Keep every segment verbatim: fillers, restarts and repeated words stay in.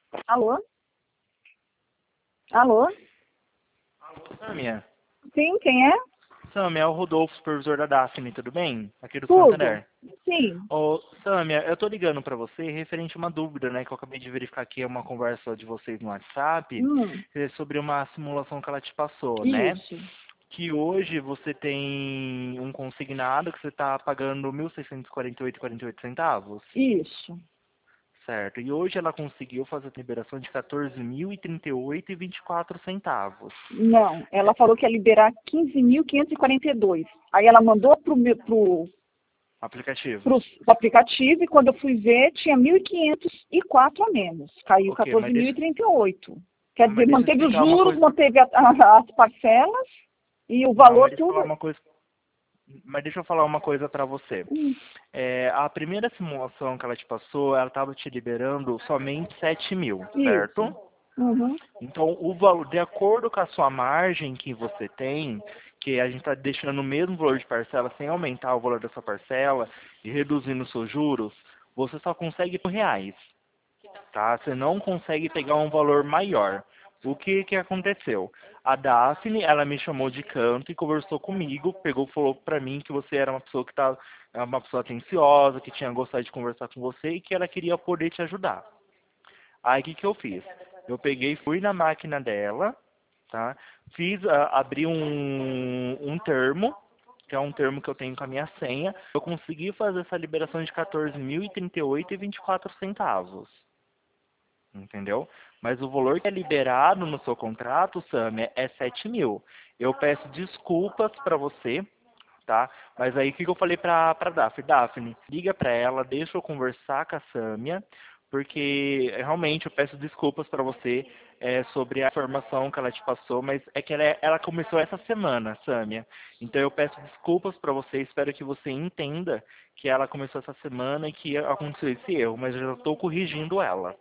Alô? Alô? Sâmia, Sim, quem é? Sâmia, é o Rodolfo, supervisor da Daphne, tudo bem? Aqui do Tudo. Santander. Sim. Ô, Sâmia, eu tô ligando pra você referente a uma dúvida, né, que eu acabei de verificar aqui, é uma conversa de vocês no WhatsApp, Hum, é sobre uma simulação que ela te passou, né? isso. Que hoje você tem um consignado que você tá pagando mil seiscentos e quarenta e oito e quarenta e oito centavos, Isso. certo? E hoje ela conseguiu fazer a liberação de quatorze mil e trinta e oito e vinte e quatro centavos. Não, ela falou que ia liberar quinze mil quinhentos e quarenta e dois. Aí ela mandou pro, meu- pro, Aplicativo. pro aplicativo e quando eu fui ver tinha mil e quinhentos e quatro a menos. Caiu Ok, mas deixa, quatorze mil e trinta e oito. Quer dizer, mas deixa eu manteve os explicar uma juros, coisa. manteve a- a- as parcelas e o Não, valor mas deixa eu falar tudo. uma coisa. Mas deixa eu falar uma coisa pra você. Hum, É, a primeira simulação que ela te passou, ela estava te liberando somente sete mil, isso. certo? Uhum. Então, o valor, de acordo com a sua margem que você tem, que a gente está deixando o mesmo valor de parcela sem aumentar o valor da sua parcela e reduzindo os seus juros, você só consegue por reais, tá? Você não consegue pegar um valor maior. O que que aconteceu? A Daphne, ela me chamou de canto e conversou comigo, pegou, falou pra mim que você era uma pessoa que tá, é uma pessoa atenciosa, que tinha gostado de conversar com você e que ela queria poder te ajudar. Aí o que que eu fiz? Eu peguei, fui na máquina dela, tá? Fiz, ah, abri um, um termo, que é um termo que eu tenho com a minha senha. Eu consegui fazer essa liberação de quatorze mil e trinta e oito e vinte e quatro centavos. Entendeu? Mas o valor que é liberado no seu contrato, Samia, é sete mil. Eu peço desculpas para você, tá? Mas aí o que que eu falei pra, pra Daphne? Daphne, liga pra ela, deixa eu conversar com a Sâmia, porque realmente eu peço desculpas pra você é, sobre a informação que ela te passou, mas é que ela, é- ela começou essa semana, Sâmia. Então eu peço desculpas pra você, espero que você entenda que ela começou essa semana e que aconteceu esse erro, mas eu já estou corrigindo ela.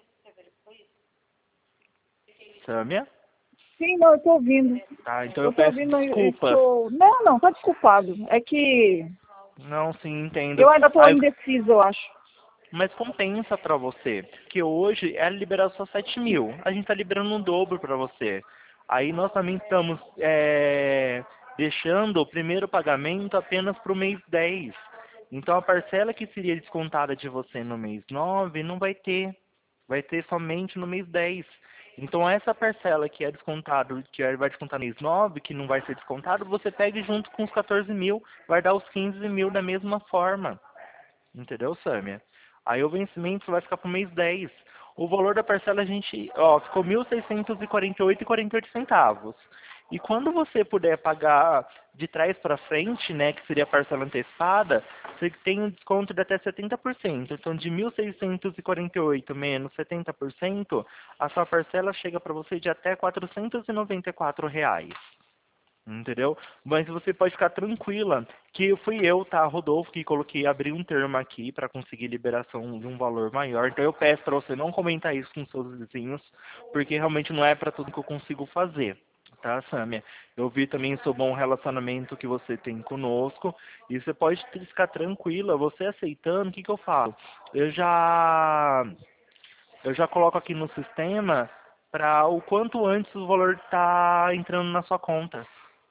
Sâmia? Sim, não, eu tô ouvindo. Tá, então Eu eu tô peço ouvindo, eu desculpas. estou. Não, não, tá desculpado. É que Não, sim, entendo. eu ainda estou Aí, indecisa, eu acho. mas compensa pra você, que hoje ela liberou só sete mil. A gente tá liberando um dobro pra você. Aí nós também estamos é, deixando o primeiro pagamento apenas pro mês dez. Então a parcela que seria descontada de você no mês nove não vai ter. Vai ter somente no mês dez. Então essa parcela que é descontado, que é- vai descontar no mês nove, que não vai ser descontado, você pega junto com os quatorze mil, vai dar os quinze mil da mesma forma. Entendeu, Sâmia? Aí o vencimento vai ficar pro mês dez. O valor da parcela a gente, ó, ficou mil seiscentos e quarenta e oito e quarenta e oito centavos. E quando você puder pagar de trás para frente, né, que seria a parcela antecipada, você tem um desconto de até setenta por cento. Então, de mil seiscentos e quarenta e oito menos setenta por cento, a sua parcela chega para você de até quatrocentos e noventa e quatro reais. Entendeu? Mas você pode ficar tranquila que fui eu, tá, Rodolfo, que coloquei, abri um termo aqui para conseguir liberação de um valor maior. Então eu peço para você não comentar isso com seus vizinhos, porque realmente não é para tudo que eu consigo fazer. Tá, Sâmia? Eu vi também sobre o bom relacionamento que você tem conosco e você pode ficar tranquila, você aceitando, o que que eu falo? Eu já eu já coloco aqui no sistema para o quanto antes o valor tá entrando na sua conta.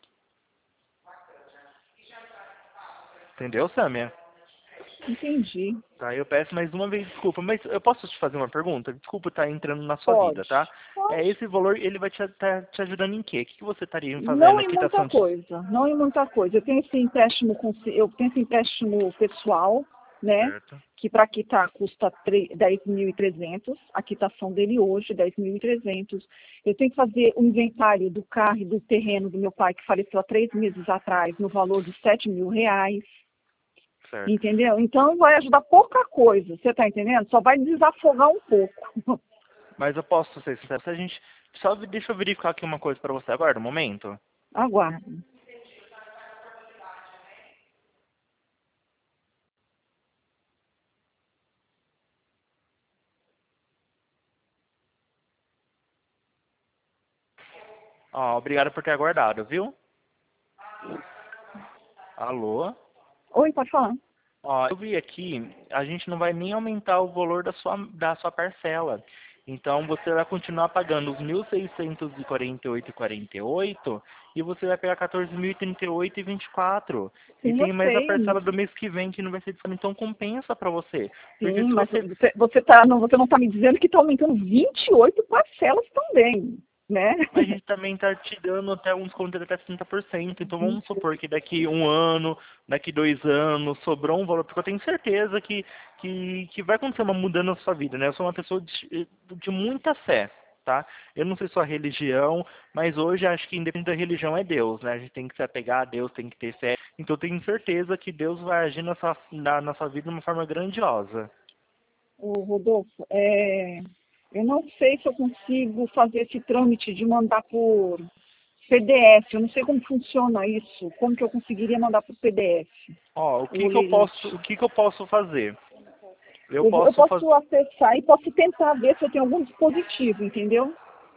Entendeu, Samia? Entendi. Tá, eu peço mais uma vez desculpa, mas eu posso te fazer uma pergunta? Desculpa estar entrando na sua vida, Pode. tá? É, Pode. esse valor, ele vai te, tá te ajudando em quê? O que que você estaria Não fazendo? em muita Quitação de... coisa. Não em muita coisa. Eu tenho esse empréstimo, consi- eu tenho esse empréstimo pessoal, né? Certo. Que para quitar custa tre- dez mil e trezentos. A quitação dele hoje, dez mil e trezentos. Eu tenho que fazer o inventário do carro e do terreno do meu pai, que faleceu há três meses atrás, no valor de sete mil reais. Certo. Entendeu? Então vai ajudar pouca coisa, você está entendendo? Só vai desafogar um pouco. Mas eu posso ser sincero, se a gente... Só deixa eu verificar aqui uma coisa pra você agora, um momento. Aguarde. Ó, obrigado por ter aguardado, viu? Alô? Oi, pode falar. Ó, eu vi aqui, a gente não vai nem aumentar o valor da sua, da sua parcela. Então você vai continuar pagando os mil seiscentos e quarenta e oito reais e quarenta e oito centavos e você vai pegar quatorze mil e trinta e oito reais e vinte e quatro centavos. E Sim, eu tem mais a sei. parcela do mês que vem que não vai ser diferente, então compensa para você. Porque Sim, se mas você você, você, tá, não, você não está me dizendo que está aumentando vinte e oito parcelas também, né? a gente também está te dando até um desconto de até trinta por cento. Então vamos supor que daqui um ano, daqui dois anos, sobrou um valor, porque eu tenho certeza que, que, que vai acontecer uma mudança na sua vida, né? Eu sou uma pessoa de, de muita fé, tá? Eu não sei sua religião, mas hoje acho que independente da religião é Deus, né? A gente tem que se apegar a Deus, tem que ter fé. Então eu tenho certeza que Deus vai agir na sua, na, na sua vida de uma forma grandiosa. Ô, Rodolfo, é, eu não sei se eu consigo fazer esse trâmite de mandar por P D F. Eu não sei como funciona isso. Como que eu conseguiria mandar por P D F? Ó, o O que que eu posso, lerite. o que que eu posso fazer? Eu Eu, eu posso fazer. posso acessar e posso tentar ver se eu tenho algum dispositivo, entendeu?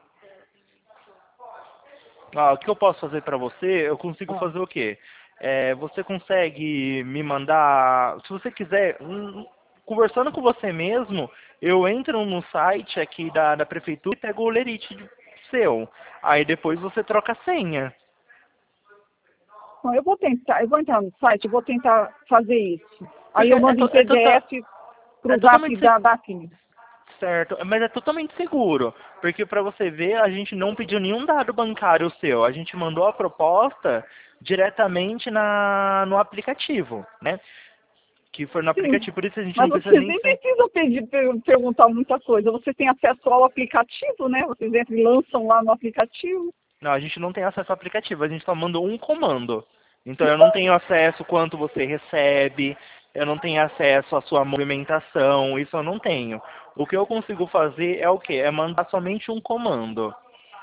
Ah, o que eu posso fazer para você? Eu consigo Ah, fazer o quê? É, você consegue me mandar, se você quiser, um- conversando com você mesmo, eu entro no site aqui da, da prefeitura e pego o lerite de- seu. Aí depois você troca a senha. Bom, eu vou tentar, eu vou entrar no site, eu vou tentar fazer isso. Aí Porque eu é, mando em to- é, tota- P D F para é o zap totalmente da se- Daphne. certo, mas é totalmente seguro. Porque para você ver, a gente não pediu nenhum dado bancário seu. A gente mandou a proposta diretamente na, no aplicativo, né? Que foi no Sim, aplicativo, por isso a gente mas não precisa vocês nem nem ser. precisam pedir, per- perguntar muita coisa. Vocês têm acesso ao aplicativo, né? Vocês entram e lançam lá no aplicativo. Não, a gente não tem acesso ao aplicativo, a gente só manda um comando. Então eu não tenho acesso quanto você recebe, eu não tenho acesso à sua movimentação, isso eu não tenho. O que eu consigo fazer é o quê? É mandar somente um comando.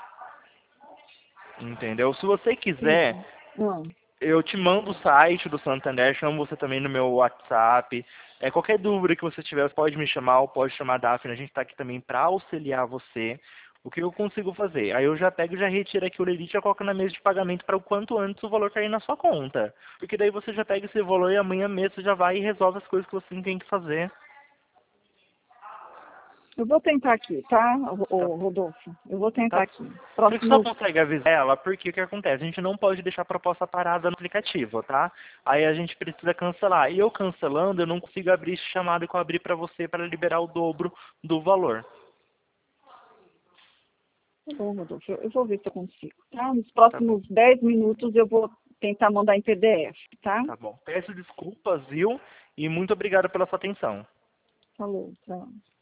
Entendeu? Se você quiser, Sim. Hum. eu te mando o site do Santander, chamo você também no meu WhatsApp. É, qualquer dúvida que você tiver, pode me chamar ou pode chamar a Daphne. A gente está aqui também para auxiliar você. O que eu consigo fazer? Aí eu já pego e já retiro aqui o lerite e já coloco na mesa de pagamento para o quanto antes o valor cair na sua conta. Porque daí você já pega esse valor e amanhã mesmo você já vai e resolve as coisas que você tem que fazer. Eu vou tentar aqui, tá, Tá? ô, Rodolfo? Eu vou tentar Tá? aqui. Você só Próximos. consegue avisar ela porque o que acontece? A gente não pode deixar a proposta parada no aplicativo, tá? Aí a gente precisa cancelar. E eu cancelando, eu não consigo abrir esse chamado que eu abri para você para liberar o dobro do valor. Tá bom, Rodolfo, eu eu vou ver se eu consigo, tá? Nos Tá bom. próximos dez minutos eu vou tentar mandar em P D F, tá? Tá bom. Peço desculpas, viu? E muito obrigado pela sua atenção. Falou, tchau.